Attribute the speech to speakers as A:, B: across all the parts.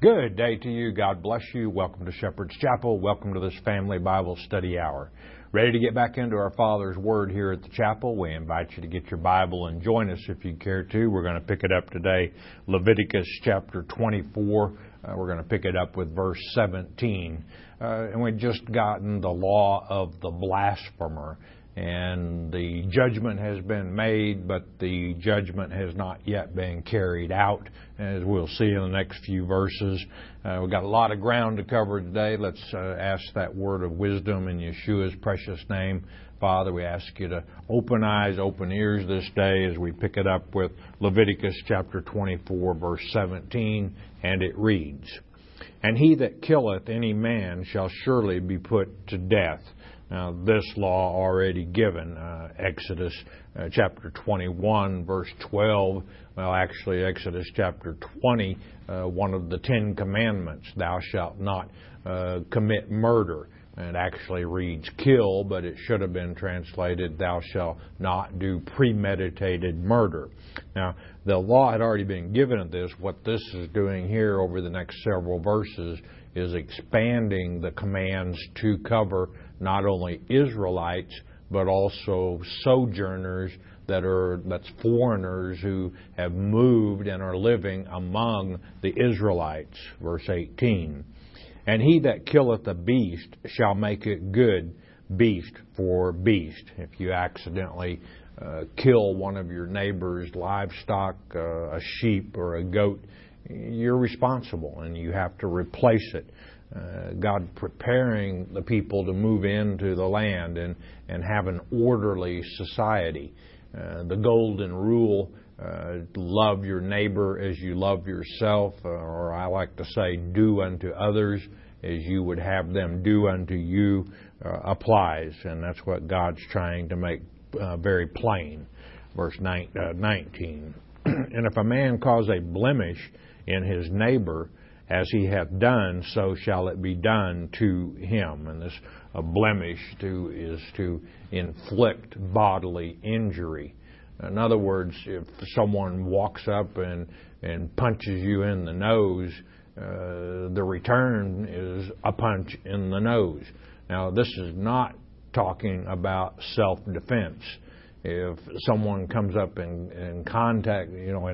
A: Good day to you. God bless you. Welcome to Shepherd's Chapel. Welcome to this family Bible study hour. Ready to get back into our Father's Word here at the chapel? We invite you to get your Bible and join us if you care to. We're going to pick it up today, Leviticus chapter 24. We're going to pick it up with verse 17. And we've just gotten the law of the blasphemer. And the judgment has been made, but the judgment has not yet been carried out, as we'll see in the next few verses. We've got a lot of ground to cover today. Let's ask that word of wisdom in Yeshua's precious name. Father, we ask you to open eyes, open ears this day as we pick it up with Leviticus chapter 24, verse 17, and it reads, "And he that killeth any man shall surely be put to death." Now, this law already given, Exodus chapter 21, verse 12. Well, actually, Exodus chapter 20, one of the 10 Commandments, thou shalt not commit murder. It actually reads kill, but it should have been translated, thou shalt not do premeditated murder. Now, the law had already been given of this. What this is doing here over the next several verses is expanding the commands to cover not only Israelites, but also sojourners that's foreigners who have moved and are living among the Israelites. Verse 18. "And he that killeth a beast shall make it good beast for beast." If you accidentally kill one of your neighbor's livestock, a sheep or a goat, you're responsible and you have to replace it. God preparing the people to move into the land and have an orderly society. The golden rule, love your neighbor as you love yourself, or I like to say, do unto others as you would have them do unto you, applies. And that's what God's trying to make very plain. Verse 19. "And if a man cause a blemish in his neighbor, as he hath done, so shall it be done to him." And this blemish is to inflict bodily injury. In other words, if someone walks up and punches you in the nose, the return is a punch in the nose. Now, this is not talking about self-defense. If someone comes up and contact,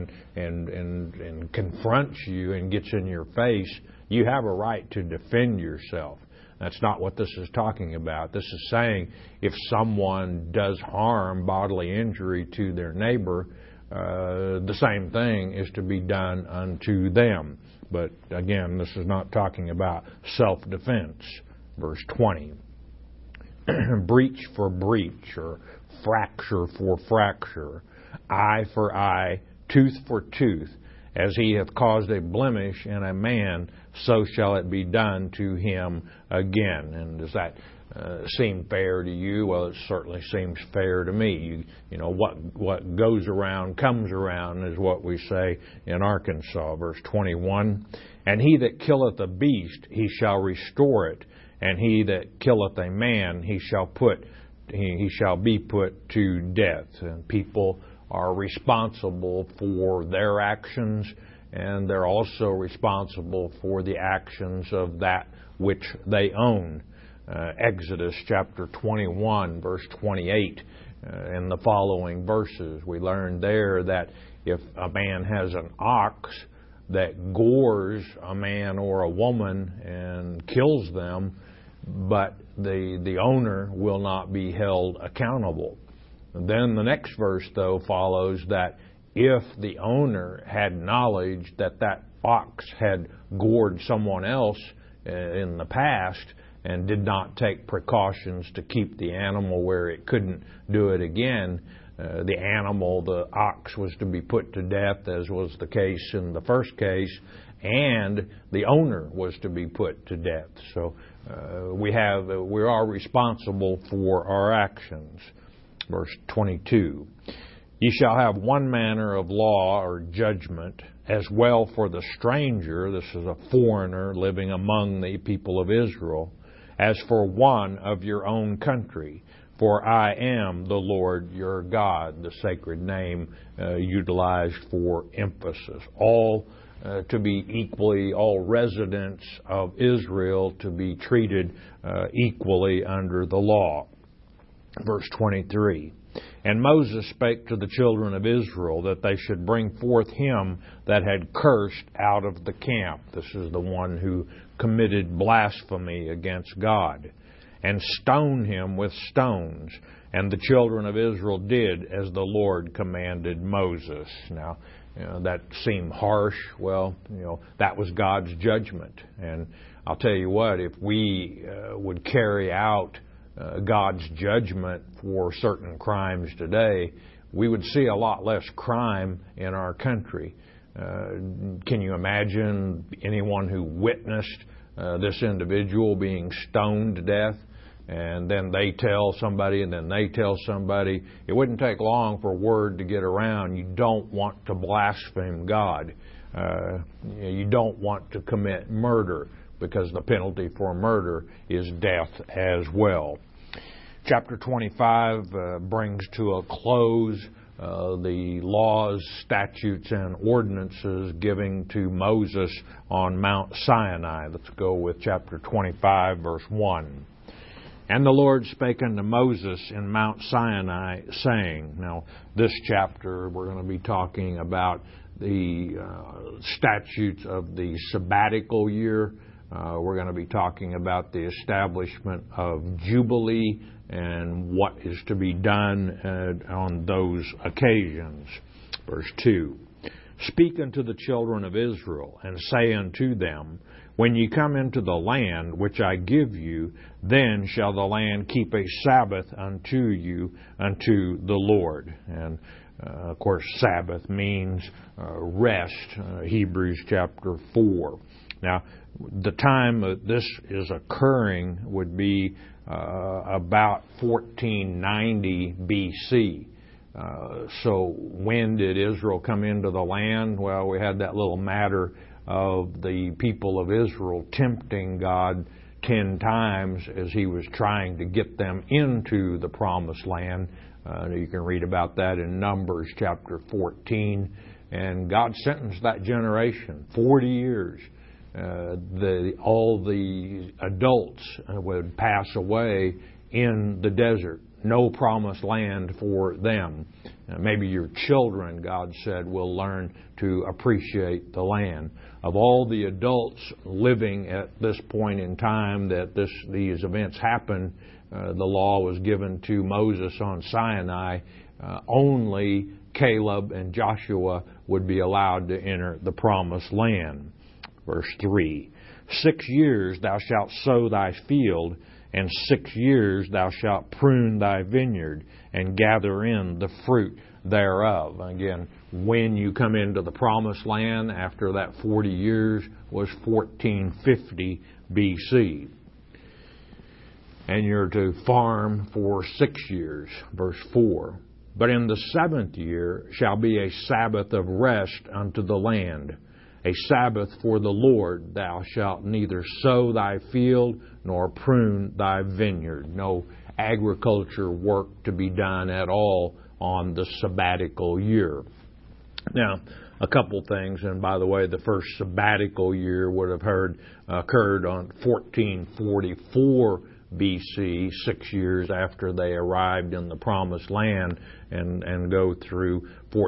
A: and confronts you and gets in your face, you have a right to defend yourself. That's not what this is talking about. This is saying if someone does harm, bodily injury to their neighbor, the same thing is to be done unto them. But again, this is not talking about self-defense. Verse 20. "Breach for breach, or fracture for fracture, eye for eye, tooth for tooth. As he hath caused a blemish in a man, so shall it be done to him again." And does that seem fair to you? Well, it certainly seems fair to me. What goes around comes around is what we say in Arkansas. Verse 21, "And he that killeth a beast, he shall restore it. And he that killeth a man, he shall be put to death." And people are responsible for their actions, and they're also responsible for the actions of that which they own. Exodus chapter 21, verse 28, and the following verses, we learn there that if a man has an ox that gores a man or a woman and kills them, but the owner will not be held accountable. And then the next verse, though, follows that if the owner had knowledge that that ox had gored someone else in the past and did not take precautions to keep the animal where it couldn't do it again, the ox was to be put to death, as was the case in the first case, and the owner was to be put to death. So we are responsible for our actions. Verse 22, "Ye shall have one manner of law or judgment, as well for the stranger," this is a foreigner living among the people of Israel, "as for one of your own country. For I am the Lord your God," the sacred name utilized for emphasis. All to be equally, all residents of Israel to be treated equally under the law. Verse 23. And Moses spake to the children of Israel that they should bring forth him that had cursed out of the camp. This is the one who committed blasphemy against God, and stone him with stones. And the children of Israel did as the Lord commanded Moses. Now, that seemed harsh. Well, that was God's judgment. And I'll tell you what, if we would carry out God's judgment for certain crimes today, we would see a lot less crime in our country. Can you imagine anyone who witnessed this individual being stoned to death, and then they tell somebody, and then they tell somebody? It wouldn't take long for word to get around. You don't want to blaspheme God. You don't want to commit murder, because the penalty for murder is death as well. Chapter 25 brings to a close the laws, statutes, and ordinances given to Moses on Mount Sinai. Let's go with chapter 25, verse 1. And the Lord spake unto Moses in Mount Sinai, saying. Now, this chapter, we're going to be talking about the statutes of the sabbatical year. We're going to be talking about the establishment of Jubilee and what is to be done on those occasions. Verse 2. Speak unto the children of Israel, and say unto them, when ye come into the land which I give you, then shall the land keep a Sabbath unto you, unto the Lord. And of course, Sabbath means rest, Hebrews chapter 4. Now, the time that this is occurring would be about 1490 BC. So when did Israel come into the land? Well, we had that little matter of the people of Israel tempting God 10 times as he was trying to get them into the promised land. You can read about that in Numbers chapter 14. And God sentenced that generation 40 years. All the adults would pass away in the desert. No promised land for them. Maybe your children, God said, will learn to appreciate the land. Of all the adults living at this point in time that these events happened, the law was given to Moses on Sinai. Only Caleb and Joshua would be allowed to enter the promised land. Verse 3, 6 years thou shalt sow thy field, and 6 years thou shalt prune thy vineyard, and gather in the fruit thereof. Again, when you come into the promised land after that 40 years was 1450 BC. And you're to farm for 6 years. Verse 4, but in the 7th year shall be a Sabbath of rest unto the land, a Sabbath for the Lord. Thou shalt neither sow thy field nor prune thy vineyard. No agriculture work to be done at all on the sabbatical year. Now, a couple things, and by the way, the first sabbatical year would have occurred on 1444 BC, 6 years after they arrived in the Promised Land, and go through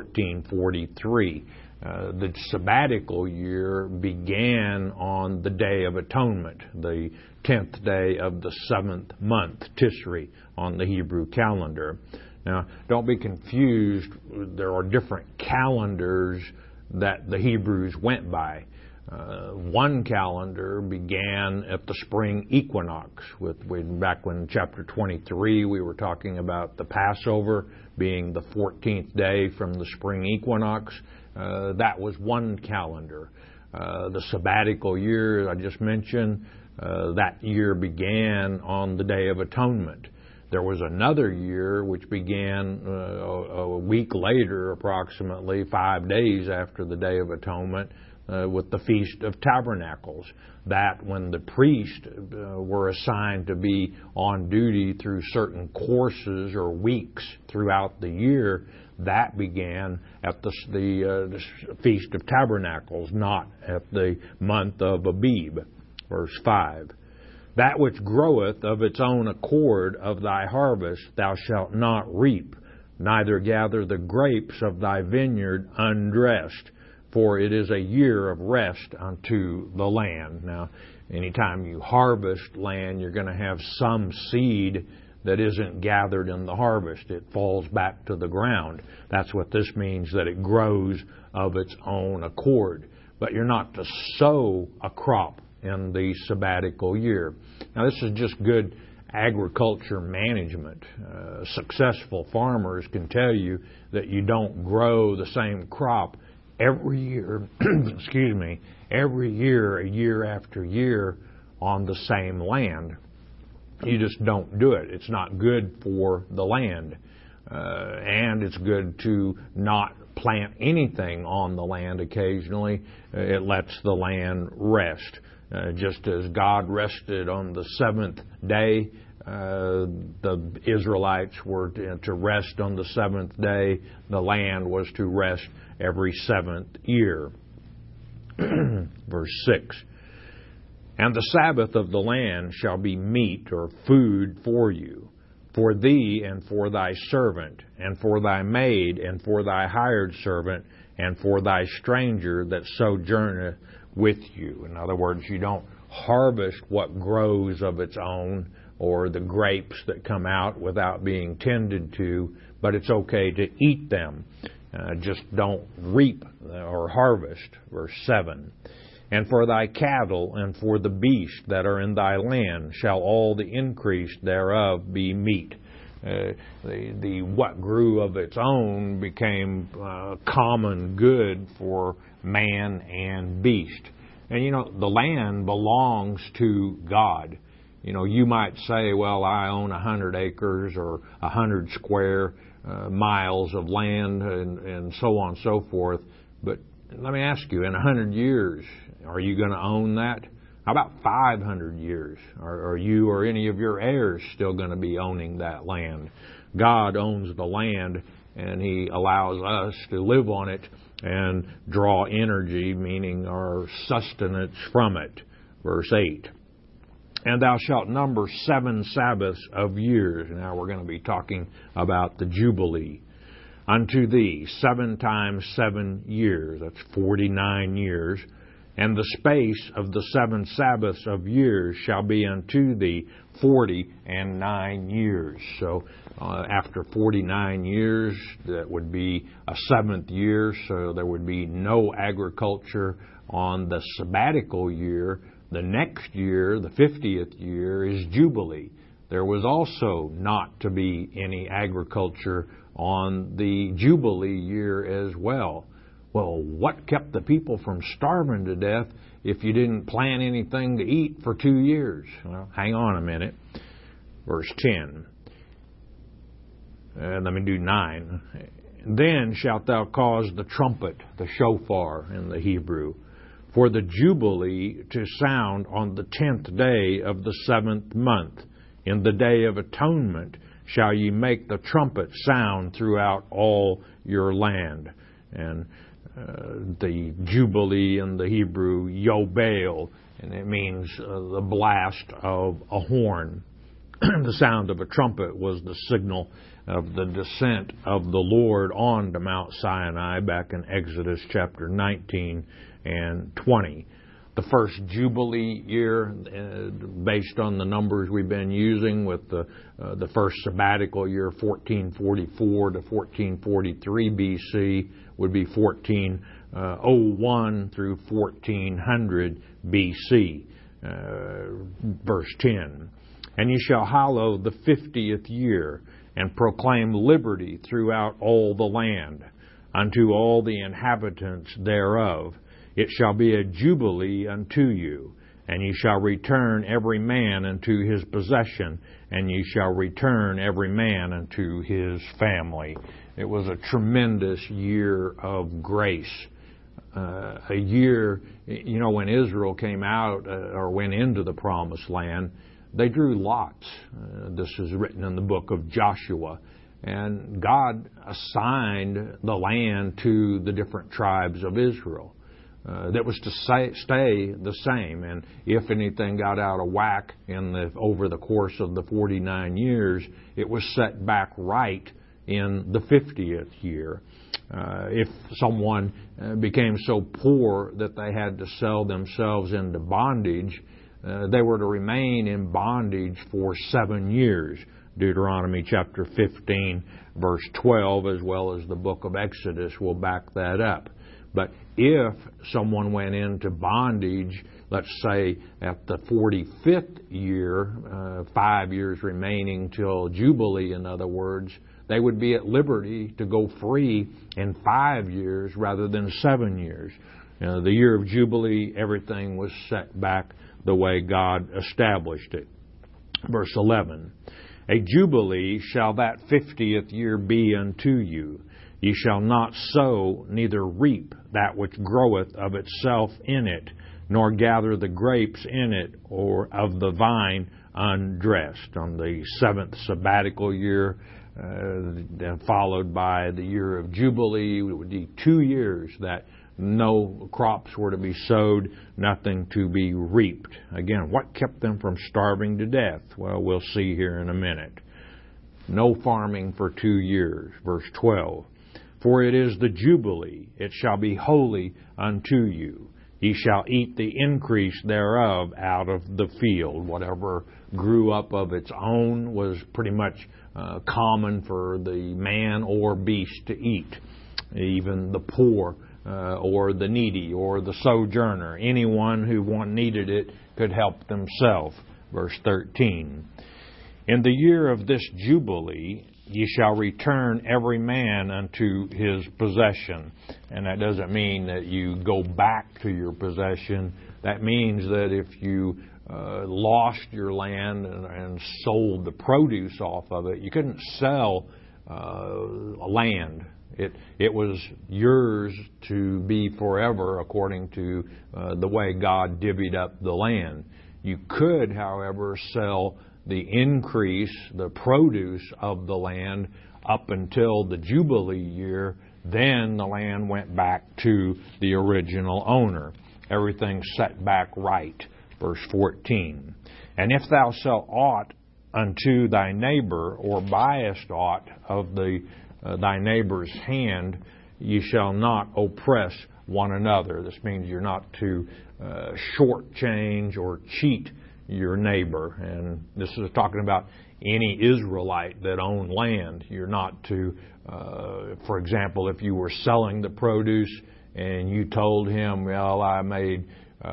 A: 1443. The sabbatical year began on the Day of Atonement, the 10th day of the 7th month, Tisri, on the Hebrew calendar. Now, don't be confused. There are different calendars that the Hebrews went by. One calendar began at the spring equinox. Back when chapter 23 we were talking about the Passover being the 14th day from the spring equinox. That was one calendar. The sabbatical year I just mentioned, that year began on the Day of Atonement. There was another year which began a week later, approximately 5 days after the Day of Atonement, with the Feast of Tabernacles. That when the priests were assigned to be on duty through certain courses or weeks throughout the year, that began at the Feast of Tabernacles, not at the month of Abib. Verse 5. That which groweth of its own accord of thy harvest thou shalt not reap, neither gather the grapes of thy vineyard undressed, for it is a year of rest unto the land. Now, anytime you harvest land, you're going to have some seed that isn't gathered in the harvest. It falls back to the ground. That's what this means, that it grows of its own accord. But you're not to sow a crop in the sabbatical year. Now, this is just good agriculture management. Successful farmers can tell you that you don't grow the same crop every year, every year, a year after year on the same land. You just don't do it. It's not good for the land. And it's good to not plant anything on the land occasionally. It lets the land rest. Just as God rested on the seventh day, the Israelites were to rest on the seventh day. The land was to rest every seventh year. Verse 6. And the Sabbath of the land shall be meat or food for you, for thee and for thy servant, and for thy maid, and for thy hired servant, and for thy stranger that sojourneth with you. In other words, you don't harvest what grows of its own, or the grapes that come out without being tended to, but it's okay to eat them. Just don't reap or harvest. Verse 7. And for thy cattle and for the beasts that are in thy land shall all the increase thereof be meat. The what grew of its own became common good for man and beast. And the land belongs to God. You might say, well, I own 100 acres or 100 square miles of land and so on and so forth. But let me ask you, in 100 years, are you going to own that? How about 500 years? Are you or any of your heirs still going to be owning that land? God owns the land, and He allows us to live on it and draw energy, meaning our sustenance, from it. Verse 8. And thou shalt number 7 Sabbaths of years. Now we're going to be talking about the Jubilee. Unto thee 7 times 7 years. That's 49 years. And the space of the 7 Sabbaths of years shall be unto thee 49 years. So after 49 years, that would be a 7th year, so there would be no agriculture on the sabbatical year. The next year, the 50th year, is Jubilee. There was also not to be any agriculture on the Jubilee year as well. Well, what kept the people from starving to death if you didn't plant anything to eat for 2 years? Well, hang on a minute. Verse 10. Let me do 9. Then shalt thou cause the trumpet, the shofar in the Hebrew, for the Jubilee to sound on the 10th day of the 7th month. In the day of atonement shall ye make the trumpet sound throughout all your land. And the Jubilee in the Hebrew, Yobel, and it means the blast of a horn. The sound of a trumpet was the signal of the descent of the Lord on to Mount Sinai back in Exodus chapter 19 and 20. The first Jubilee year, based on the numbers we've been using, with the first sabbatical year, 1444 to 1443 BC, would be 1401 through 1400 BC. Verse 10. And ye shall hallow the 50th year, and proclaim liberty throughout all the land, unto all the inhabitants thereof. It shall be a jubilee unto you, and ye shall return every man unto his possession, and ye shall return every man unto his family. It was a tremendous year of grace. A year, when Israel came out or went into the Promised Land, they drew lots. This is written in the book of Joshua. and God assigned the land to the different tribes of Israel. That was to stay the same, and if anything got out of whack over the course of the 49 years, it was set back right in the 50th year. If someone became so poor that they had to sell themselves into bondage, they were to remain in bondage for 7 years. Deuteronomy chapter 15, verse 12, as well as the book of Exodus will back that up. But if someone went into bondage, let's say at the 45th year, 5 years remaining till Jubilee, in other words, they would be at liberty to go free in 5 years rather than 7 years. The year of Jubilee, everything was set back the way God established it. Verse 11, a Jubilee shall that 50th year be unto you. Ye shall not sow, neither reap that which groweth of itself in it, nor gather the grapes in it, or of the vine undressed. On the 7th sabbatical year, followed by the year of Jubilee, it would be 2 years that no crops were to be sowed, nothing to be reaped. Again, what kept them from starving to death? Well, we'll see here in a minute. No farming for 2 years. Verse 12. For it is the Jubilee, it shall be holy unto you. Ye shall eat the increase thereof out of the field. Whatever grew up of its own was pretty much common for the man or beast to eat. Even the poor or the needy or the sojourner, anyone who needed it could help themselves. Verse 13. In the year of this Jubilee, ye shall return every man unto his possession. And that doesn't mean that you go back to your possession. That means that if you lost your land and sold the produce off of it, you couldn't sell land. It was yours to be forever according to the way God divvied up the land. You could, however, sell the increase, the produce of the land up until the Jubilee year. Then the land went back to the original owner. Everything's set back right. Verse 14. And if thou sell aught unto thy neighbor, or buyest aught of thy neighbor's hand, ye shall not oppress one another. This means you're not to shortchange or cheat your neighbor. And this is talking about any Israelite that owned land. You're not to, for example, if you were selling the produce and you told him, well, I made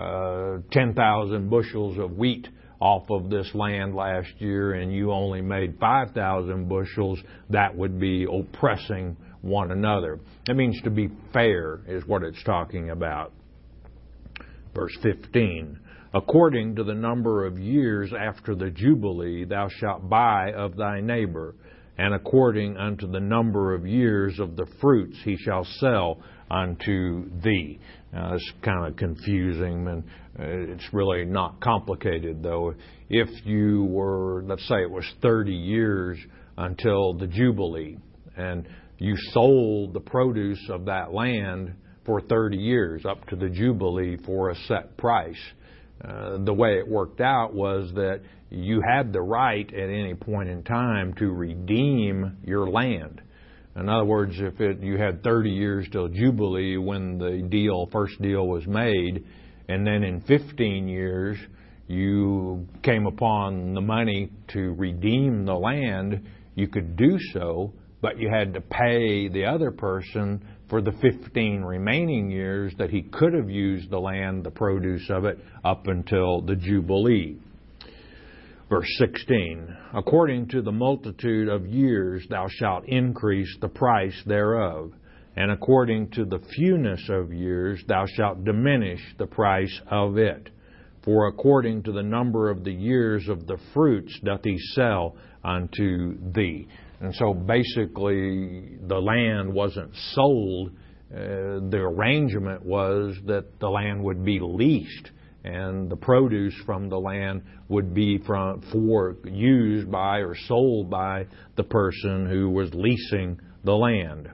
A: 10,000 bushels of wheat off of this land last year and you only made 5,000 bushels, that would be oppressing one another. It means to be fair is what it's talking about. Verse 15. According to the number of years after the Jubilee thou shalt buy of thy neighbor, and according unto the number of years of the fruits he shall sell unto thee. Now, it's kind of confusing, and it's really not complicated, though. If you were, let's say it was 30 years until the Jubilee, and you sold the produce of that land for 30 years up to the Jubilee for a set price, the way it worked out was that you had the right at any point in time to redeem your land. In other words, if you had 30 years till Jubilee when the first deal was made, and then in 15 years you came upon the money to redeem the land, you could do so, but you had to pay the other person for the 15 remaining years that he could have used the land, the produce of it, up until the Jubilee. Verse 16, according to the multitude of years thou shalt increase the price thereof, and according to the fewness of years thou shalt diminish the price of it. For according to the number of the years of the fruits doth he sell unto thee. And so basically the land wasn't sold. The arrangement was that the land would be leased. and the produce from the land would be used by or sold by the person who was leasing the land.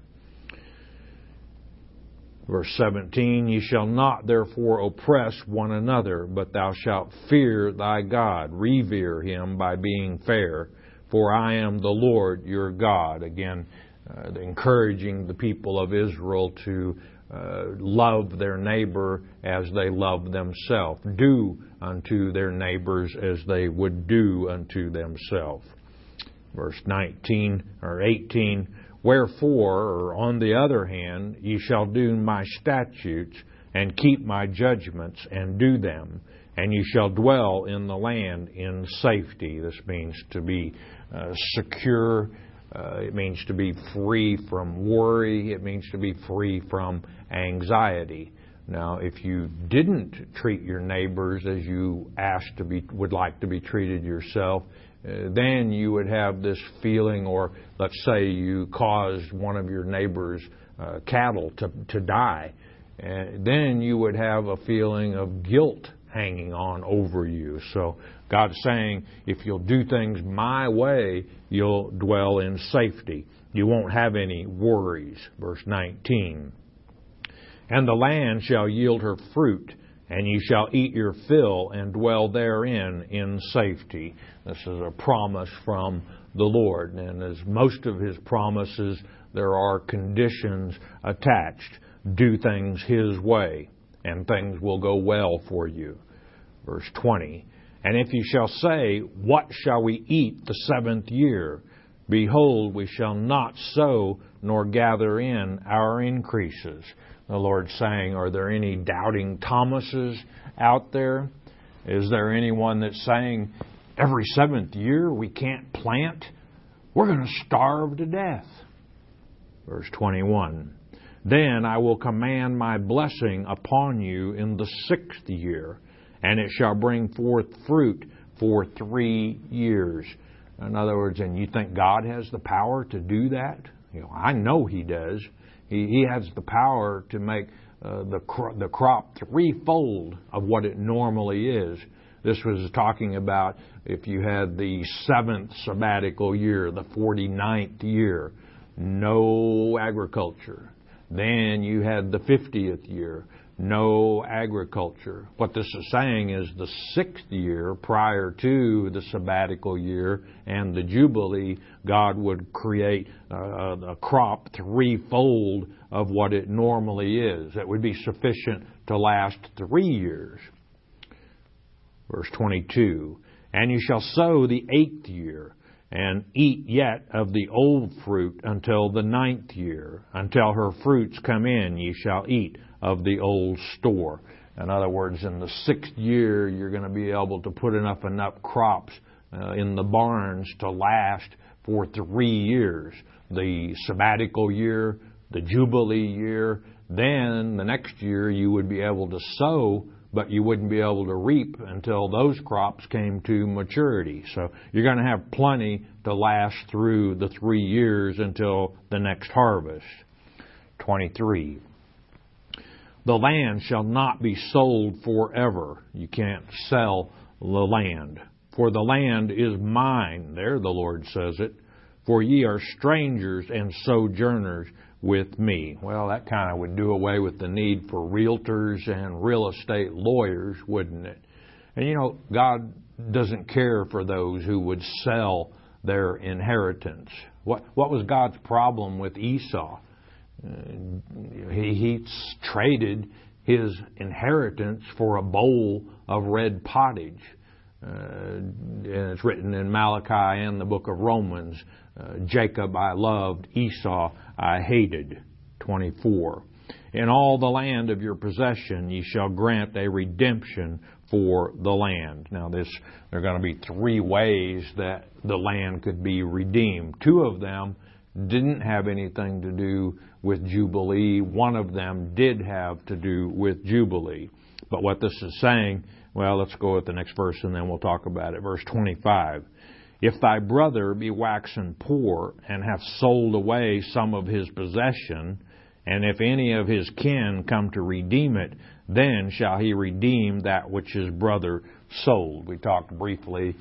A: Verse 17, Ye shall not therefore oppress one another, but thou shalt fear thy God. Revere him by being fair, for I am the Lord your God. Again, encouraging the people of Israel to love their neighbor as they love themselves. Do unto their neighbors as they would do unto themselves. Verse 19 or 18, Wherefore, or on the other hand, ye shall do my statutes and keep my judgments and do them, and ye shall dwell in the land in safety. This means to be secure. It means to be free from worry. It means to be free from anxiety. Now, if you didn't treat your neighbors as you would like to be treated yourself, then you would have this feeling, or let's say you caused one of your neighbor's cattle to die, then you would have a feeling of guilt hanging on over you. So God's saying, if you'll do things my way, you'll dwell in safety. You won't have any worries. Verse 19. And the land shall yield her fruit, and ye shall eat your fill and dwell therein in safety. This is a promise from the Lord. And as most of His promises, there are conditions attached. Do things His way, and things will go well for you. Verse 20. And if ye shall say, What shall we eat the 7th year? Behold, we shall not sow nor gather in our increases. The Lord's saying, are there any doubting Thomases out there? Is there anyone that's saying, every 7th year we can't plant? We're going to starve to death. Verse 21. Then I will command my blessing upon you in the 6th year, and it shall bring forth fruit for 3 years. In other words, and you think God has the power to do that? I know He does. He has the power to make the crop threefold of what it normally is. This was talking about if you had the 7th sabbatical year, the 49th year, no agriculture. Then you had the 50th year, no agriculture. What this is saying is the 6th year prior to the sabbatical year and the Jubilee, God would create a crop threefold of what it normally is. That would be sufficient to last 3 years. Verse 22, And you shall sow the 8th year, and eat yet of the old fruit until the 9th year. Until her fruits come in, ye shall eat of the old store. In other words, in the 6th year, you're going to be able to put enough crops in the barns to last for 3 years. The sabbatical year, the Jubilee year, then the next year you would be able to sow, but you wouldn't be able to reap until those crops came to maturity. So you're going to have plenty to last through the 3 years until the next harvest. 23. The land shall not be sold forever. You can't sell the land. For the land is mine. There the Lord says it. For ye are strangers and sojourners with me. Well, that kind of would do away with the need for realtors and real estate lawyers, wouldn't it? And God doesn't care for those who would sell their inheritance. What was God's problem with Esau? He traded his inheritance for a bowl of red pottage. And it's written in Malachi and the book of Romans, Jacob I loved, Esau I hated. 24. In all the land of your possession ye shall grant a redemption for the land. Now there are going to be 3 ways that the land could be redeemed. 2 of them didn't have anything to do with Jubilee. 1 of them did have to do with Jubilee. But what this is saying, well, let's go with the next verse and then we'll talk about it. Verse 25. If thy brother be waxen poor and hath sold away some of his possession, And if any of his kin come to redeem it, then shall he redeem that which his brother sold. We talked briefly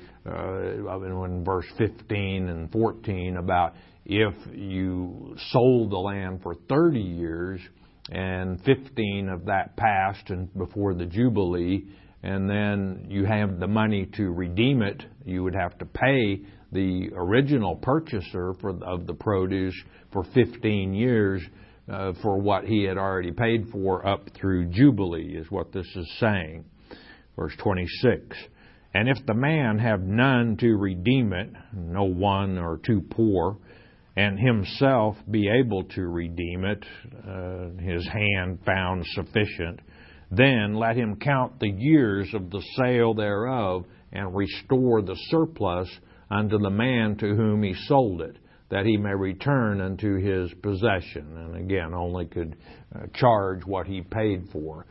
A: in verse 15 and 14 about if you sold the land for 30 years and 15 of that passed and before the Jubilee, and then you have the money to redeem it, you would have to pay the original purchaser of the produce for 15 years for what he had already paid for up through Jubilee, is what this is saying. Verse 26. And if the man have none to redeem it, no one or two poor, and himself be able to redeem it, his hand found sufficient, then let him count the years of the sale thereof, and restore the surplus unto the man to whom he sold it, that he may return unto his possession. And again, only could charge what he paid for.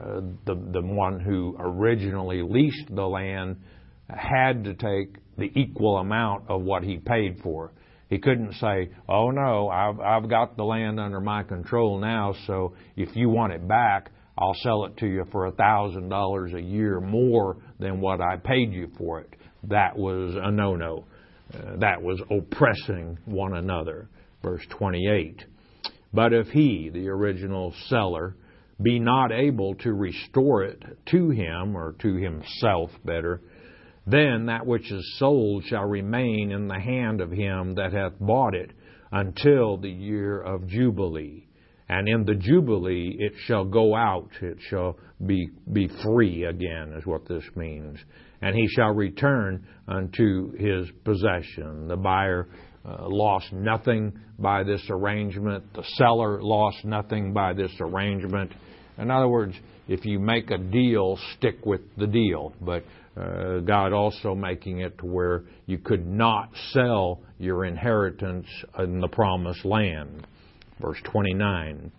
A: The one who originally leased the land had to take the equal amount of what he paid for. He couldn't say, oh no, I've got the land under my control now, so if you want it back, I'll sell it to you for $1,000 a year more than what I paid you for it. That was a no-no. That was oppressing one another. Verse 28. But if he, the original seller, be not able to restore it to him, or to himself better, then that which is sold shall remain in the hand of him that hath bought it until the year of Jubilee. And in the Jubilee it shall go out, it shall be free again, is what this means. And he shall return unto his possession. The buyer lost nothing by this arrangement. The seller lost nothing by this arrangement. In other words, if you make a deal, stick with the deal. But God also making it to where you could not sell your inheritance in the promised land. Verse 29.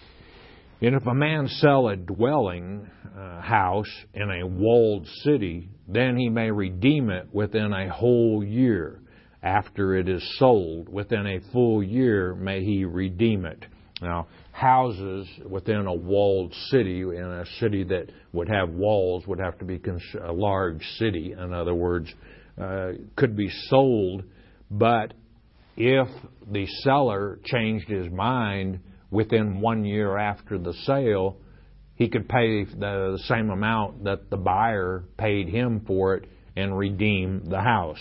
A: And if a man sell a dwelling house in a walled city, then he may redeem it within a whole year. After it is sold, within a full year may he redeem it. Now, houses within a walled city, in a city that would have walls, would have to be a large city. In other words, could be sold, but if the seller changed his mind within 1 year after the sale, he could pay the same amount that the buyer paid him for it and redeem the house.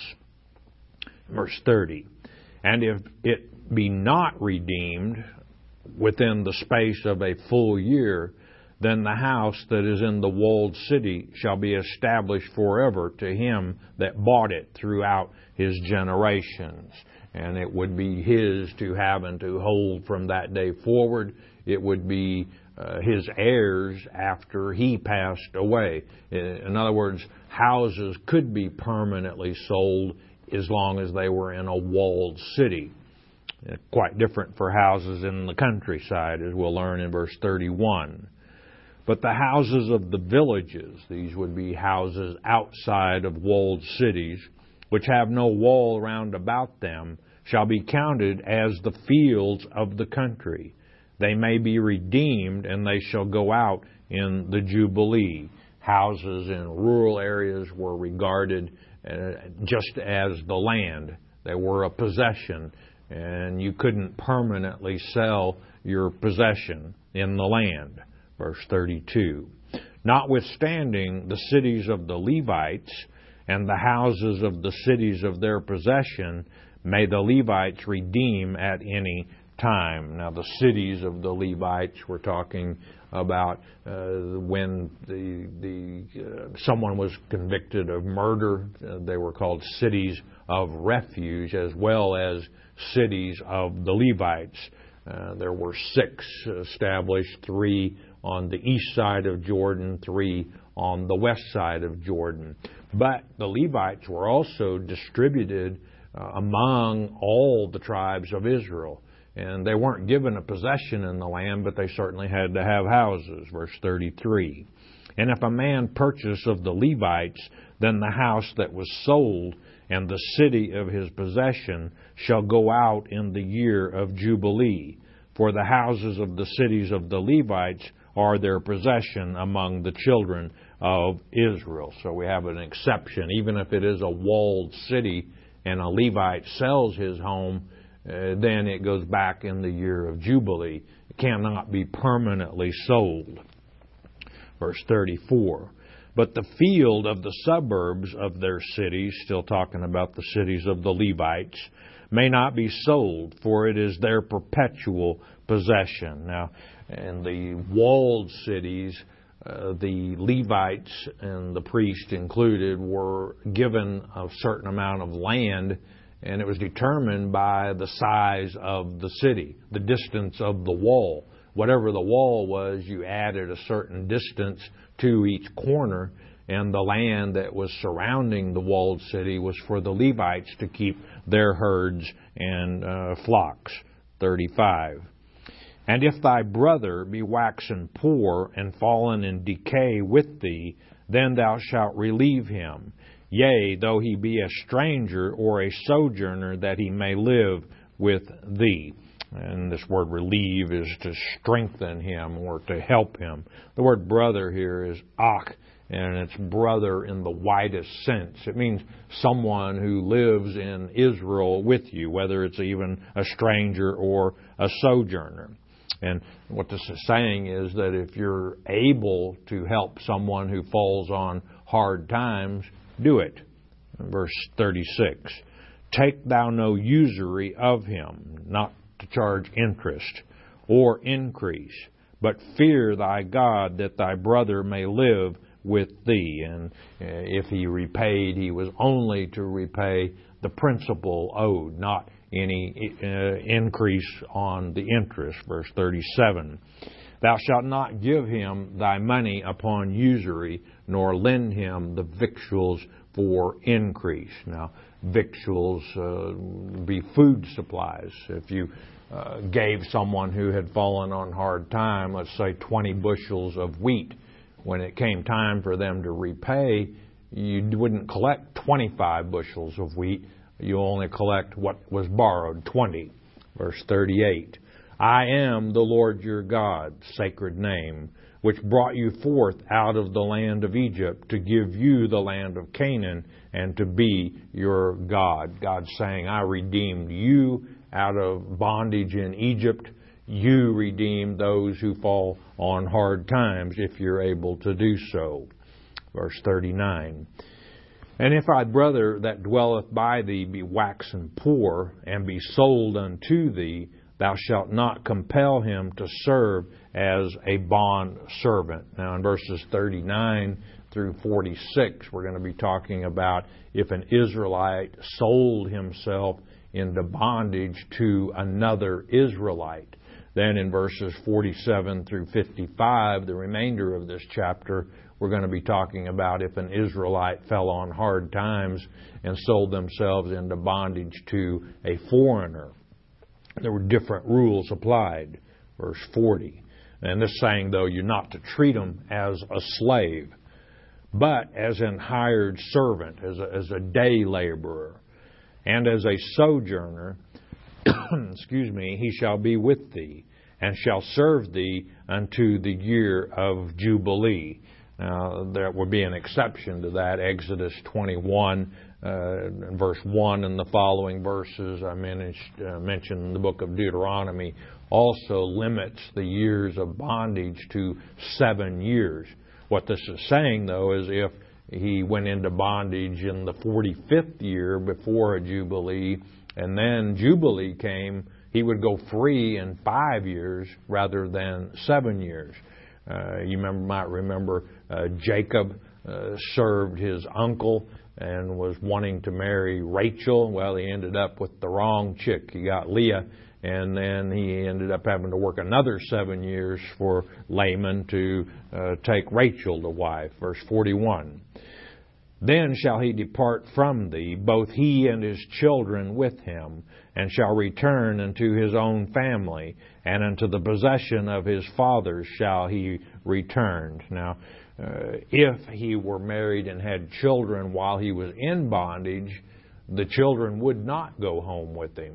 A: Verse 30. And if it be not redeemed within the space of a full year, then the house that is in the walled city shall be established forever to him that bought it throughout his generations. And it would be his to have and to hold from that day forward. It would be his heirs after he passed away. In other words, houses could be permanently sold as long as they were in a walled city. Quite different for houses in the countryside, as we'll learn in verse 31. But the houses of the villages, these would be houses outside of walled cities, which have no wall round about them, shall be counted as the fields of the country. They may be redeemed, and they shall go out in the Jubilee. Houses in rural areas were regarded just as the land. They were a possession, and you couldn't permanently sell your possession in the land. Verse 32. Notwithstanding, the cities of the Levites and the houses of the cities of their possession may the Levites redeem at any time. Now, the cities of the Levites, we're talking about when someone was convicted of murder. They were called cities of refuge, as well as cities of the Levites. There were 6 established, 3 on the east side of Jordan, 3 on the west side of Jordan. But the Levites were also distributed among all the tribes of Israel. And they weren't given a possession in the land, but they certainly had to have houses. Verse 33. And if a man purchase of the Levites, then the house that was sold and the city of his possession shall go out in the year of Jubilee. For the houses of the cities of the Levites are their possession among the children of Israel. So we have an exception. Even if it is a walled city and a Levite sells his home, then it goes back in the year of Jubilee. It cannot be permanently sold. Verse 34. But the field of the suburbs of their cities, still talking about the cities of the Levites, may not be sold, for it is their perpetual possession. Now, in the walled cities, the Levites and the priest included were given a certain amount of land, and it was determined by the size of the city, the distance of the wall. Whatever the wall was, you added a certain distance to each corner, and the land that was surrounding the walled city was for the Levites to keep their herds and flocks. 35. And if thy brother be waxen poor and fallen in decay with thee, then thou shalt relieve him. Yea, though he be a stranger or a sojourner, that he may live with thee. And this word relieve is to strengthen him or to help him. The word brother here is ach, and it's brother in the widest sense. It means someone who lives in Israel with you, whether it's even a stranger or a sojourner. And what this is saying is that if you're able to help someone who falls on hard times, do it. Verse 36. Take thou no usury of him, not to charge interest or increase, but fear thy God, that thy brother may live with thee. And if he repaid, he was only to repay the principal owed, not any increase on the interest. Verse 37. Thou shalt not give him thy money upon usury, nor lend him the victuals for increase. Now, victuals be food supplies. If you gave someone who had fallen on hard time, let's say 20 bushels of wheat, when it came time for them to repay, you wouldn't collect 25 bushels of wheat. You only collect what was borrowed, 20. Verse 38. I am the Lord your God, sacred name, which brought you forth out of the land of Egypt to give you the land of Canaan and to be your God. God's saying, I redeemed you out of bondage in Egypt. You redeem those who fall on hard times if you're able to do so. Verse 39. And if thy brother that dwelleth by thee be waxen poor, and be sold unto thee, thou shalt not compel him to serve as a bond servant. Now in verses 39 through 46, we're going to be talking about if an Israelite sold himself into bondage to another Israelite. Then in verses 47 through 55, the remainder of this chapter, we're going to be talking about if an Israelite fell on hard times and sold themselves into bondage to a foreigner. There were different rules applied. Verse 40. And this saying, though, you're not to treat them as a slave, but as an hired servant, as a day laborer, and as a sojourner, he shall be with thee, and shall serve thee unto the year of Jubilee. Now, there would be an exception to that. Exodus 21, verse 1 and the following verses I mentioned in the book of Deuteronomy also limits the years of bondage to 7 years. What this is saying, though, is if he went into bondage in the 45th year before a Jubilee, and then Jubilee came, he would go free in 5 years rather than 7 years. You might remember Jacob served his uncle and was wanting to marry Rachel. Well, he ended up with the wrong chick. He got Leah, and then he ended up having to work another 7 years for Laman to take Rachel to wife. Verse 41. Then shall he depart from thee, both he and his children with him, and shall return unto his own family, and unto the possession of his fathers shall he return. Now, if he were married and had children while he was in bondage, the children would not go home with him.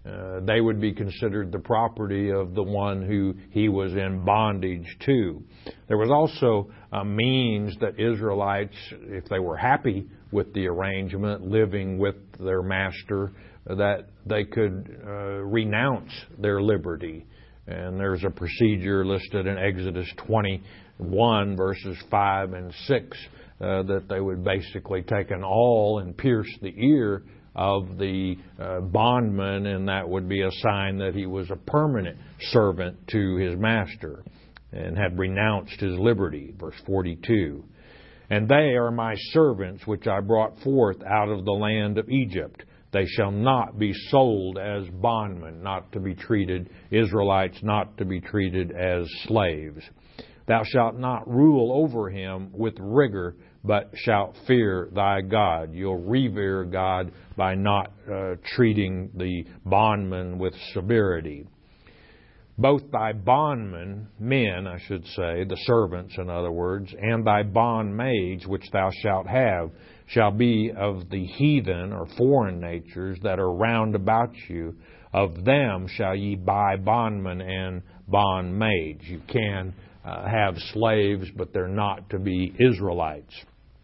A: They would be considered the property of the one who he was in bondage to. There was also a means that Israelites, if they were happy with the arrangement, living with their master, that they could renounce their liberty. And there's a procedure listed in Exodus 21, verses 5 and 6, that they would basically take an awl and pierce the ear of the bondman, and that would be a sign that he was a permanent servant to his master and had renounced his liberty. Verse 42, and they are my servants which I brought forth out of the land of Egypt. They shall not be sold as bondmen, not to be treated, Israelites not to be treated as slaves. Thou shalt not rule over him with rigor, but shalt fear thy God. You'll revere God by not treating the bondman with severity. Both thy bondmen, men, I should say, the servants, in other words, and thy bondmaids, which thou shalt have, shall be of the heathen or foreign natures that are round about you. Of them shall ye buy bondmen and bondmaids. You can have slaves, but they're not to be Israelites.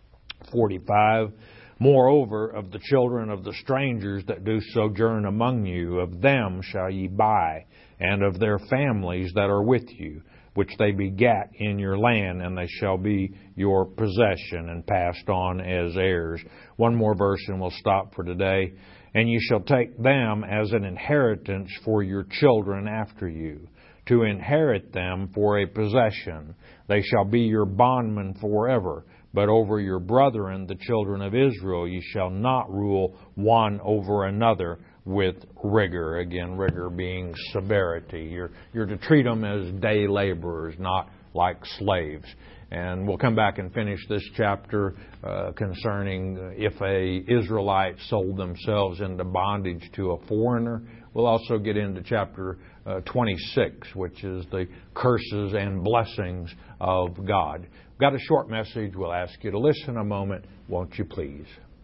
A: 45, moreover, of the children of the strangers that do sojourn among you, of them shall ye buy, and of their families that are with you, which they begat in your land, and they shall be your possession and passed on as heirs. One more verse and we'll stop for today. And you shall take them as an inheritance for your children after you, to inherit them for a possession. They shall be your bondmen forever. But over your brethren, the children of Israel, ye shall not rule one over another with rigor. Again, rigor being severity. You're to treat them as day laborers, not like slaves. And we'll come back and finish this chapter concerning if a Israelite sold themselves into bondage to a foreigner. We'll also get into chapter 26, which is the curses and blessings of God. Got a short message. We'll ask you to listen a moment. Won't you please?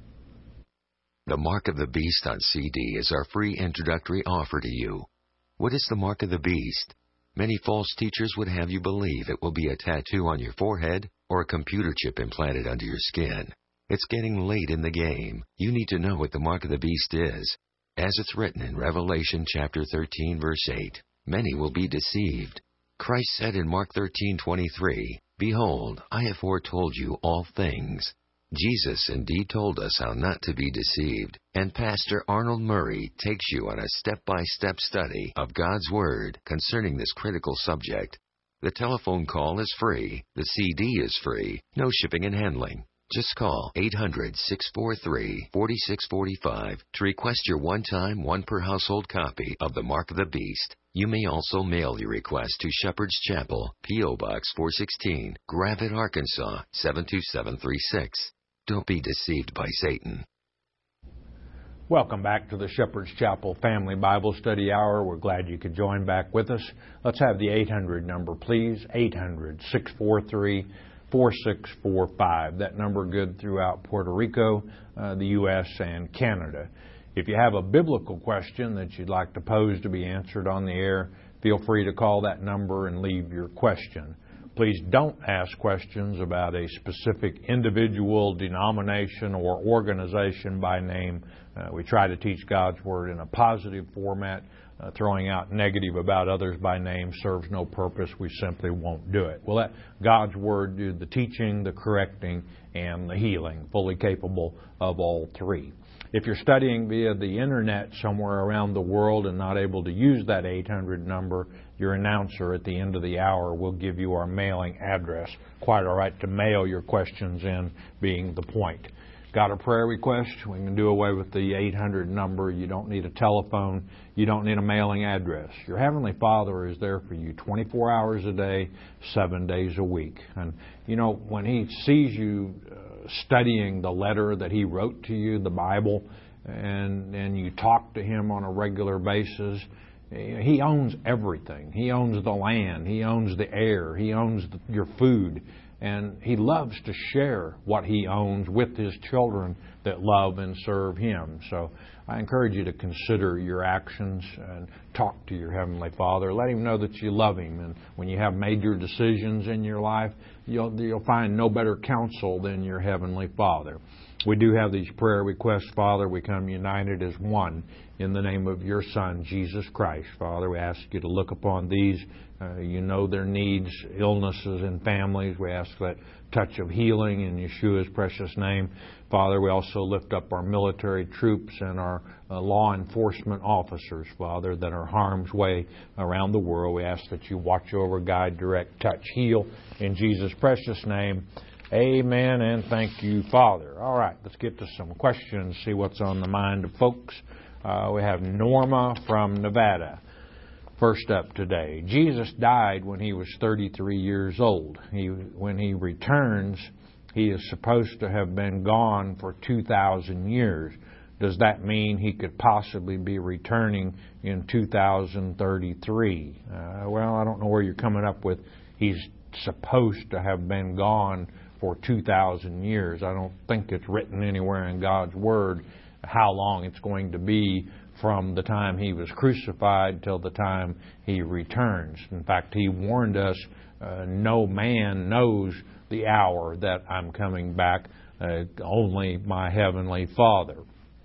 B: The Mark of the Beast on CD is our free introductory offer to you. What is the Mark of the Beast? Many false teachers would have you believe it will be a tattoo on your forehead or a computer chip implanted under your skin. It's getting late in the game. You need to know what the Mark of the Beast is. As it's written in Revelation chapter 13, verse 8, many will be deceived. Christ said in Mark 13:23, Behold, I have foretold you all things. Jesus indeed told us how not to be deceived, and Pastor Arnold Murray takes you on a step-by-step study of God's Word concerning this critical subject. The telephone call is free, the CD is free, no shipping and handling. Just call 800-643-4645 to request your one-time, one-per-household copy of the Mark of the Beast. You may also mail your request to Shepherd's Chapel, P.O. Box 416, Gravette, Arkansas 72736. Don't be deceived by Satan.
A: Welcome back to the Shepherd's Chapel Family Bible Study Hour. We're glad you could join back with us. Let's have the 800 number, please. 800-643-4645. That number good throughout Puerto Rico, the U.S., and Canada. If you have a biblical question that you'd like to pose to be answered on the air, feel free to call that number and leave your question. Please don't ask questions about a specific individual, denomination, or organization by name. We try to teach God's Word in a positive format. Throwing out negative about others by name serves no purpose. We simply won't do it. We'll let God's Word do the teaching, the correcting, and the healing, fully capable of all three. If you're studying via the Internet somewhere around the world and not able to use that 800 number, your announcer at the end of the hour will give you our mailing address. Quite all right to mail your questions in, being the point. Got a prayer request? We can do away with the 800 number. You don't need a telephone. You don't need a mailing address. Your Heavenly Father is there for you 24 hours a day, 7 days a week. And, you know, when He sees you studying the letter that He wrote to you, the Bible, and you talk to Him on a regular basis, He owns everything. He owns the land. He owns the air. He owns your food. and He loves to share what He owns with His children that love and serve Him. So I encourage you to consider your actions and talk to your Heavenly Father. Let Him know that you love Him. And when you have major decisions in your life, you'll find no better counsel than your Heavenly Father. We do have these prayer requests, Father. We come united as one in the name of your Son, Jesus Christ. Father, we ask you to look upon these. You know their needs, illnesses in families. We ask that touch of healing in Yeshua's precious name. Father, we also lift up our military troops and our law enforcement officers, Father, that are harm's way around the world. We ask that you watch over, guide, direct, touch, heal in Jesus' precious name. Amen, and thank you, Father. All right, let's get to some questions, see what's on the mind of folks. We have Norma from Nevada. First up today, Jesus died when He was 33 years old. When He returns, He is supposed to have been gone for 2,000 years. Does that mean He could possibly be returning in 2033? Well, I don't know where you're coming up with He's supposed to have been gone for 2,000 years. I don't think it's written anywhere in God's Word how long it's going to be from the time He was crucified till the time He returns. In fact, He warned us, no man knows the hour that I'm coming back, only my Heavenly Father.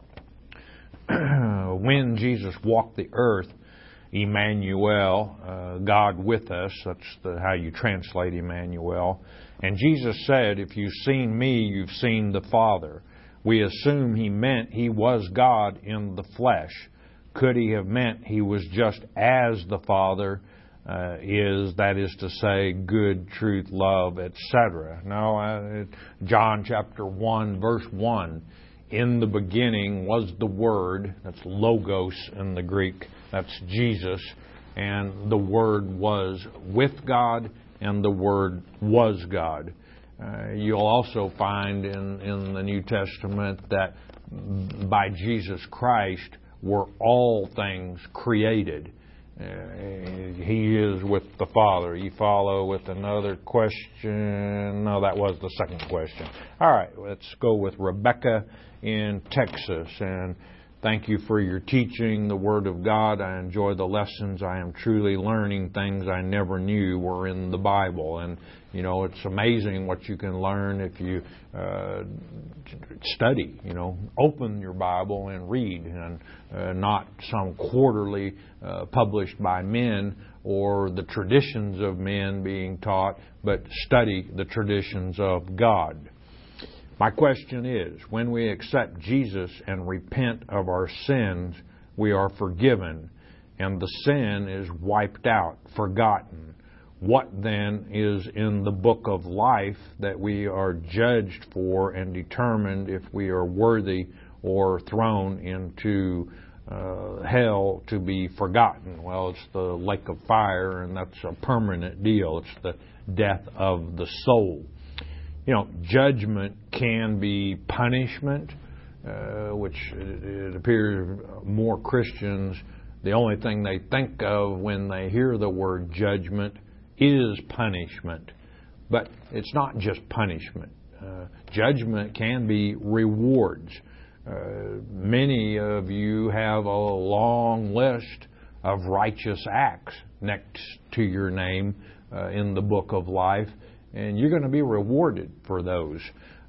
A: When Jesus walked the earth, Emmanuel, God with us, that's how you translate Emmanuel. And Jesus said, if you've seen me, you've seen the Father. We assume He meant He was God in the flesh. Could He have meant He was just as the Father is, that is to say, good, truth, love, etc.? No, John chapter 1, verse 1, in the beginning was the Word, that's logos in the Greek, that's Jesus, and the Word was with God, and the Word was God. You'll also find in the New Testament that by Jesus Christ were all things created. He is with the Father. You follow with another question? No, that was the second question. All right, let's go with Rebecca in Texas. And thank you for your teaching the Word of God. I enjoy the lessons. I am truly learning things I never knew were in the Bible. And, you know, it's amazing what you can learn if you study, open your Bible and read, and not some quarterly published by men or the traditions of men being taught, but study the traditions of God. My question is, when we accept Jesus and repent of our sins, we are forgiven, and the sin is wiped out, forgotten. What then is in the book of life that we are judged for and determined if we are worthy or thrown into hell to be forgotten? Well, it's the lake of fire, and that's a permanent deal. It's the death of the soul. Judgment can be punishment, which it appears more Christians, the only thing they think of when they hear the word judgment is punishment. But it's not just punishment. Judgment can be rewards. Many of you have a long list of righteous acts next to your name in the book of life, and you're going to be rewarded for those.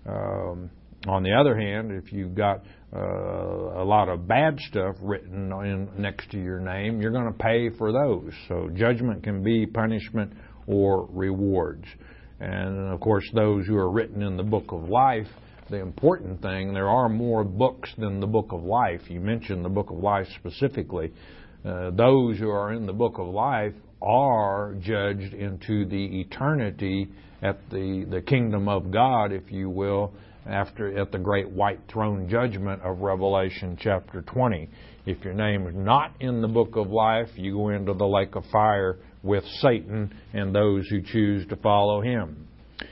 A: On the other hand, if you've got a lot of bad stuff written next to your name, you're going to pay for those. So judgment can be punishment or rewards. And, of course, those who are written in the book of life, the important thing, there are more books than the book of life. You mentioned the book of life specifically. Those who are in the book of life are judged into the eternity at the kingdom of God, if you will, at the great white throne judgment of Revelation chapter 20. If your name is not in the book of life, you go into the lake of fire with Satan and those who choose to follow him.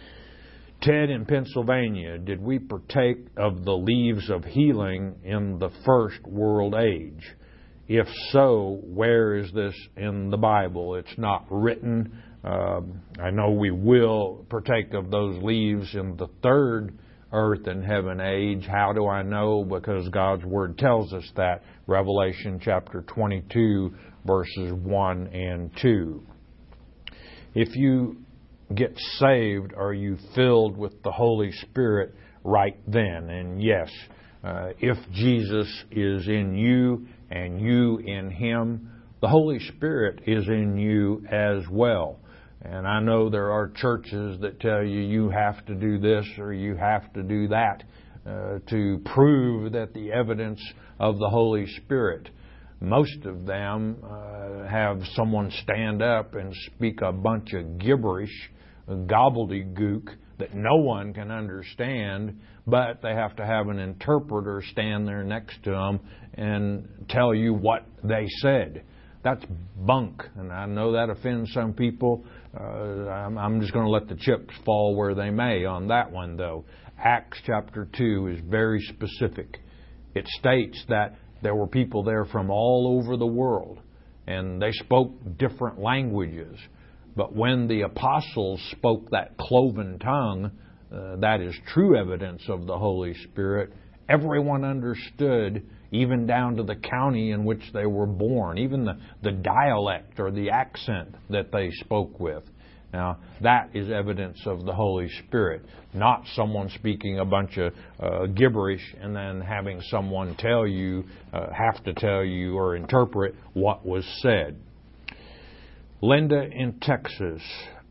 A: Ted in Pennsylvania, did we partake of the leaves of healing in the first world age? If so, where is this in the Bible? It's not written I know we will partake of those leaves in the third earth and heaven age. How do I know? Because God's Word tells us that. Revelation chapter 22, verses 1 and 2. If you get saved, are you filled with the Holy Spirit right then? And yes, if Jesus is in you and you in Him, the Holy Spirit is in you as well. And I know there are churches that tell you you have to do this or you have to do that to prove that the evidence of the Holy Spirit. Most of them have someone stand up and speak a bunch of gibberish, gobbledygook that no one can understand, but they have to have an interpreter stand there next to them and tell you what they said. That's bunk, and I know that offends some people. I'm just going to let the chips fall where they may on that one, though. Acts chapter 2 is very specific. It states that there were people there from all over the world, and they spoke different languages. But when the apostles spoke that cloven tongue, that is true evidence of the Holy Spirit. Everyone understood, even down to the county in which they were born, even the dialect or the accent that they spoke with. Now, that is evidence of the Holy Spirit, not someone speaking a bunch of gibberish and then having someone have to tell you or interpret what was said. Linda in Texas,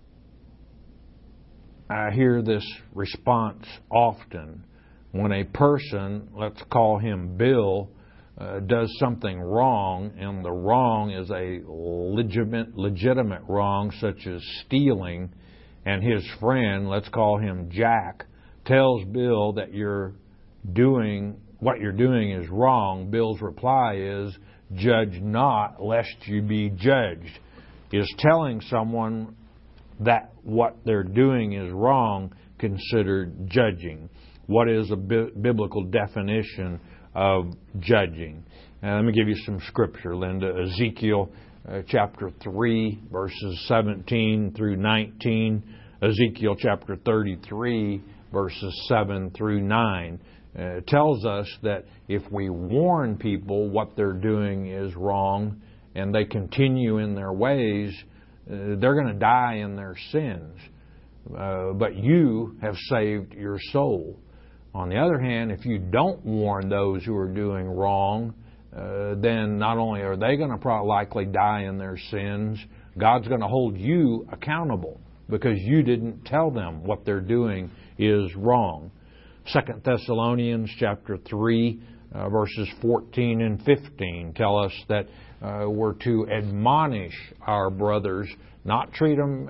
A: I hear this response often. When a person, let's call him Bill, does something wrong, and the wrong is a legitimate wrong, such as stealing, and his friend, let's call him Jack, tells Bill that what you're doing is wrong, Bill's reply is, "Judge not, lest you be judged." Is telling someone that what they're doing is wrong considered judging? What is a biblical definition of judging? Let me give you some scripture, Linda. Ezekiel chapter 3, verses 17 through 19. Ezekiel chapter 33, verses 7 through 9. Tells us that if we warn people what they're doing is wrong and they continue in their ways, they're going to die in their sins. But you have saved your soul. On the other hand, if you don't warn those who are doing wrong, then not only are they going to likely die in their sins, God's going to hold you accountable because you didn't tell them what they're doing is wrong. 2 Thessalonians chapter 3, verses 14 and 15 tell us that we're to admonish our brothers, not treat them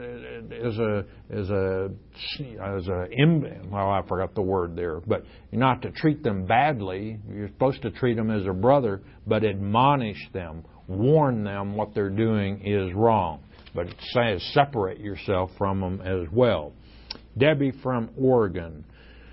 A: well, I forgot the word there, but not to treat them badly. You're supposed to treat them as a brother, but admonish them, warn them what they're doing is wrong. But it says separate yourself from them as well. Debbie from Oregon.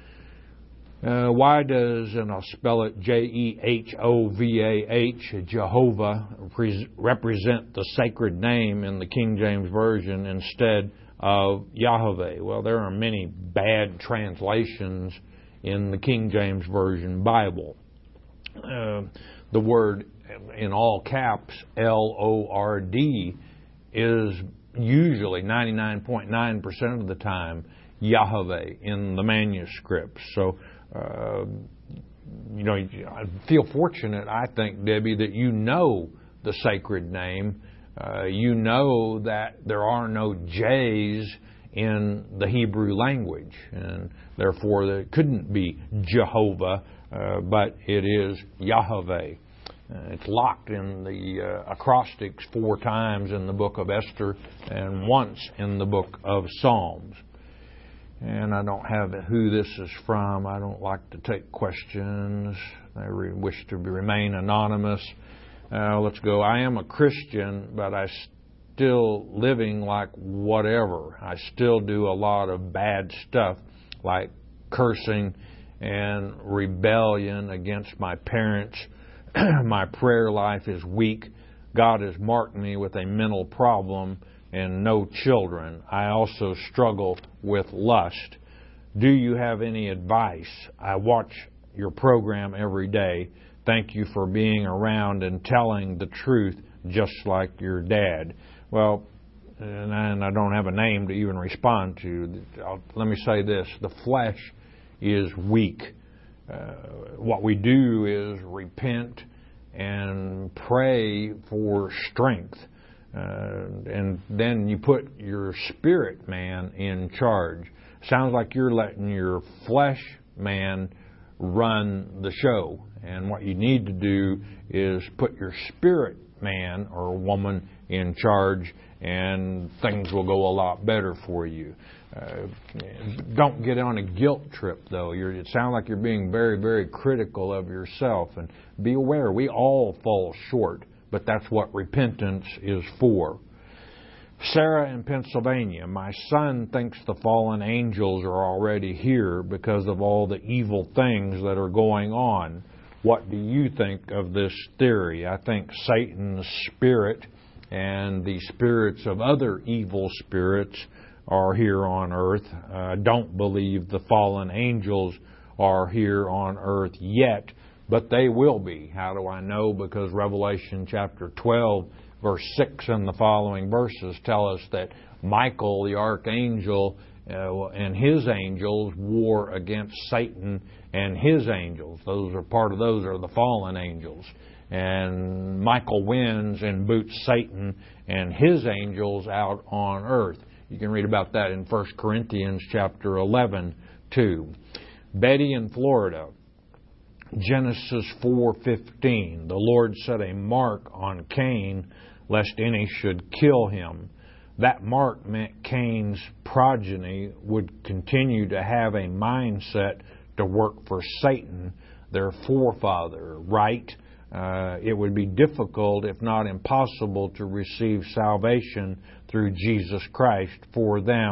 A: Why does, and I'll spell it Jehovah, Jehovah, represent the sacred name in the King James Version instead of Yahweh? Well, there are many bad translations in the King James Version Bible. The word in all caps, Lord, is usually 99.9% of the time Yahweh in the manuscripts. So, I feel fortunate, I think, Debbie, that you know the sacred name. You know that there are no J's in the Hebrew language, and therefore there couldn't be Jehovah, but it is Yahweh. It's locked in the acrostics 4 times in the book of Esther and once in the book of Psalms. And I don't have who this is from. I don't like to take questions. I wish to remain anonymous. Let's go. I am a Christian, but I still living like whatever. I still do a lot of bad stuff like cursing and rebellion against my parents. My prayer life is weak. God has marked me with a mental problem. and no children. I also struggle with lust. Do you have any advice? I watch your program every day. Thank you for being around and telling the truth just like your dad. Well, and I don't have a name to even respond to. Let me say this. The flesh is weak. What we do is repent and pray for strength. And then you put your spirit man in charge. Sounds like you're letting your flesh man run the show. And what you need to do is put your spirit man or woman in charge, and things will go a lot better for you. Don't get on a guilt trip, though. It sounds like you're being very, very critical of yourself. And be aware, we all fall short, but that's what repentance is for. Sarah in Pennsylvania, my son thinks the fallen angels are already here because of all the evil things that are going on. What do you think of this theory? I think Satan's spirit and the spirits of other evil spirits are here on earth. I don't believe the fallen angels are here on earth yet, but they will be. How do I know? Because Revelation chapter 12, verse 6 and the following verses tell us that Michael, the archangel, and his angels war against Satan and his angels. Part of those are the fallen angels. And Michael wins and boots Satan and his angels out on earth. You can read about that in 1 Corinthians chapter 11, too. Betty in Florida, Genesis 4:15. The Lord set a mark on Cain, lest any should kill him. That mark meant Cain's progeny would continue to have a mindset to work for Satan, their forefather, right? It would be difficult, if not impossible, to receive salvation through Jesus Christ for them, ?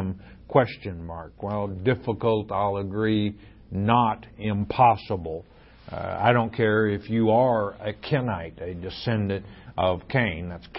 A: Well, difficult, I'll agree, not impossible. I don't care if you are a Kenite, a descendant of Cain. That's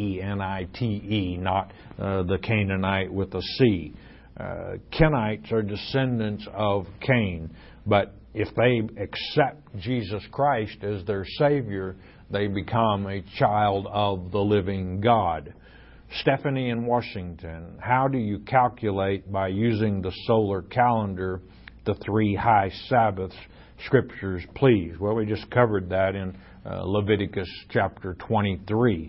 A: Kenite, not the Canaanite with a C. Kenites are descendants of Cain, but if they accept Jesus Christ as their Savior, they become a child of the living God. Stephanie in Washington, how do you calculate by using the solar calendar the 3 high Sabbaths? Scriptures, please. Well, we just covered that in Leviticus chapter 23.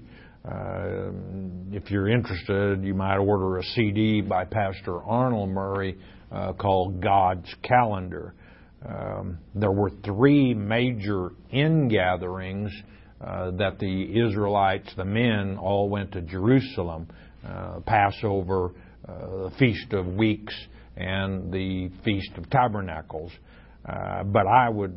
A: If you're interested, you might order a CD by Pastor Arnold Murray called God's Calendar. There were 3 major ingatherings that the Israelites, the men, all went to Jerusalem. Passover, the Feast of Weeks, and the Feast of Tabernacles. But I would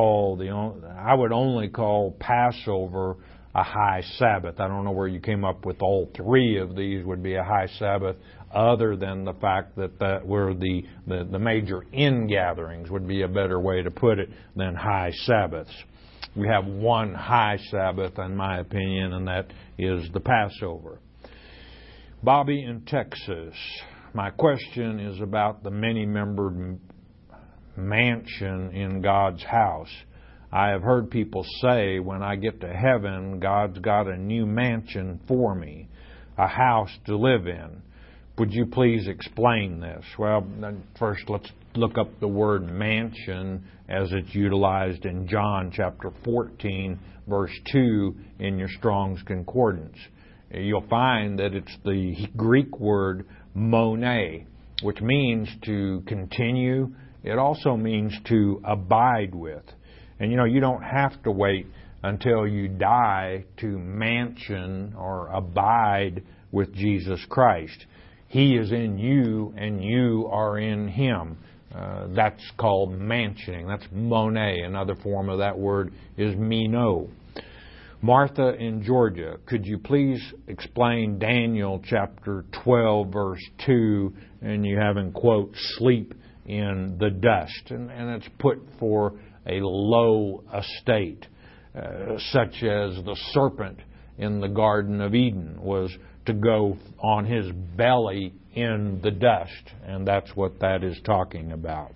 A: only call Passover a high Sabbath. I don't know where you came up with all 3 of these would be a high Sabbath, other than the fact that were the major ingatherings would be a better way to put it than high Sabbaths. We have one high Sabbath, in my opinion, and that is the Passover. Bobby in Texas, my question is about the many-membered mansion in God's house. I have heard people say when I get to heaven, God's got a new mansion for me, a house to live in. Would you please explain this? Well, first let's look up the word mansion as it's utilized in John chapter 14, verse 2 in your Strong's Concordance. You'll find that it's the Greek word mone, which means to continue. It also means to abide with. And you don't have to wait until you die to mansion or abide with Jesus Christ. He is in you and you are in Him. That's called mansioning. That's mone. Another form of that word is meno. Martha in Georgia, could you please explain Daniel chapter 12, verse 2, and you have in quote, sleep in the dust. And it's put for a low estate, such as the serpent in the Garden of Eden was to go on his belly in the dust. And that's what that is talking about.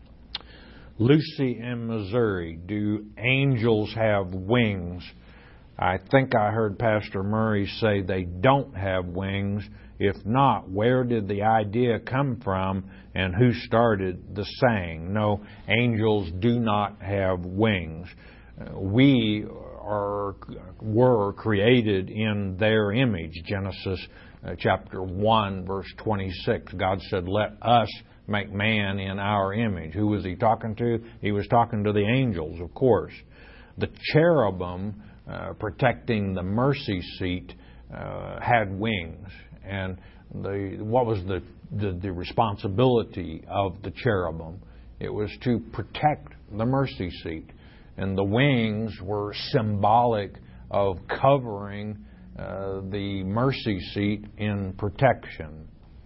A: Lucy in Missouri, do angels have wings? I think I heard Pastor Murray say they don't have wings. If not, where did the idea come from and who started the saying? No, angels do not have wings. We were created in their image. Genesis chapter 1, verse 26. God said, let us make man in our image. Who was he talking to? He was talking to the angels, of course. The cherubim protecting the mercy seat had wings. And what was the responsibility of the cherubim? It was to protect the mercy seat. And the wings were symbolic of covering the mercy seat in protection.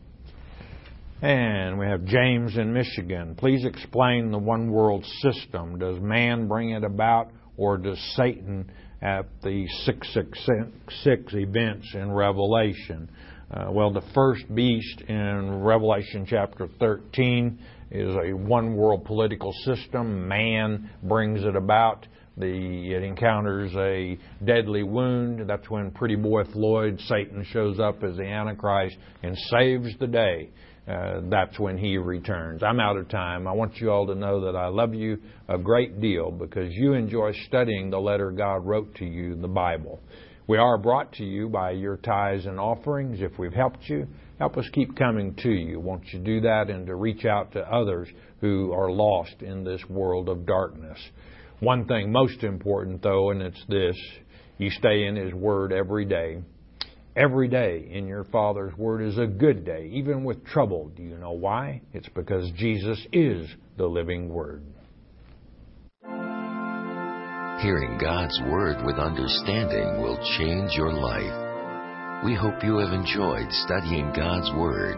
A: And we have James in Michigan. Please explain the one world system. Does man bring it about, or does Satan at the 666 events in Revelation? Well, the first beast in Revelation chapter 13 is a one world political system. Man brings it about. It encounters a deadly wound. That's when Pretty Boy Floyd, Satan, shows up as the Antichrist and saves the day. That's when he returns. I'm out of time. I want you all to know that I love you a great deal because you enjoy studying the letter God wrote to you, the Bible. We are brought to you by your tithes and offerings. If we've helped you, help us keep coming to you. Won't you do that and to reach out to others who are lost in this world of darkness? One thing most important, though, and it's this: you stay in His Word every day. Every day in your Father's Word is a good day, even with trouble. Do you know why? It's because Jesus is the living Word.
B: Hearing God's Word with understanding will change your life. We hope you have enjoyed studying God's Word